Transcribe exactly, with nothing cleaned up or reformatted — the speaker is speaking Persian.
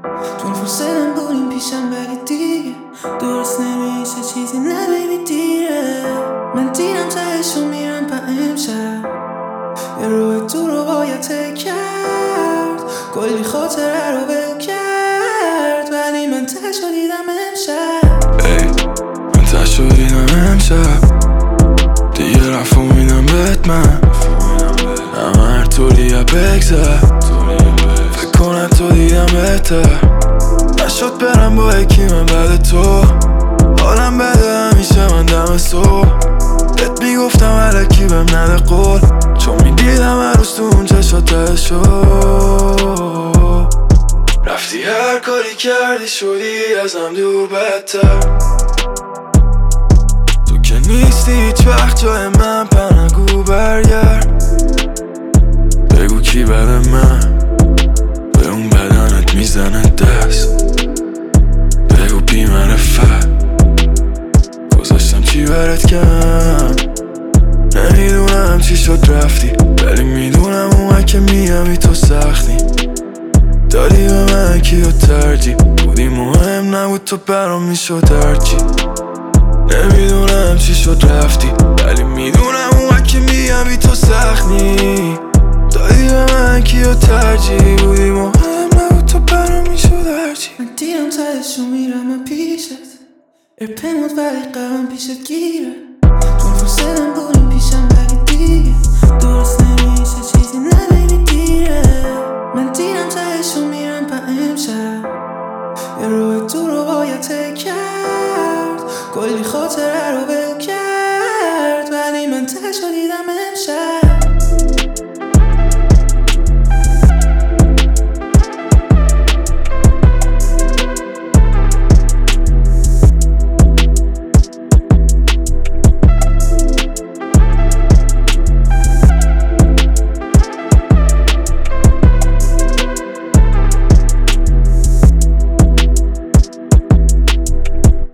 تو فرصتم بودیم پیشم ولی دیگه درست نمیشه چیزی نه بیبی دیره. من دیدم تهشو میرم پا امشب یه روی تو رو باید تک کرد، کلی خاطره رو بگو کرد، ولی من تهشو دیدم امشب. ای من تهشو دیدم امشب دیگه رفت و میدم بهت من همه هر طوریه بگذر فکر کنم تو دیدم بهتر نشد برم با یکی من بعد تو حالم بده همیشه من دم صبح بهت میگفتم علکی بهم نده قول چون میدیدم هر روز تو اون چشات تهشو رفتی هر کاری کردی شدی ازم دور بدتر تو که نیستی هیچ وقت جای من پنگو برگرد بگو کی بد من به اون بدنت میزنه دست بگو بی معرفت گذاشتم چی برات کم نمیدونم چی شد رفتی ولی میدونم اومد که میامی تو سختی دادی به من کیو ترجیح بودی مهم نبود تو برام میشد هرچی نمیدونم چی شد رفتی ولی میدونم اومد که میامی تو سختی دادی به من کیو ترجیح بودی مهم نبود تو برام میشد هرچی. من دیدم تهشو میرم من پیشت ارپموت ولی قرام پیشت گیره. تو فرصتم بودیم پیشم ولی دیگه درست نمیشه چیزی نه بیبی دیره. من دیدم تهشو میرم پا امشب یه روی تو رو باید تک کرد، کلی خاطره رو بگو کرد، ولی من تهشو دیدم امشب.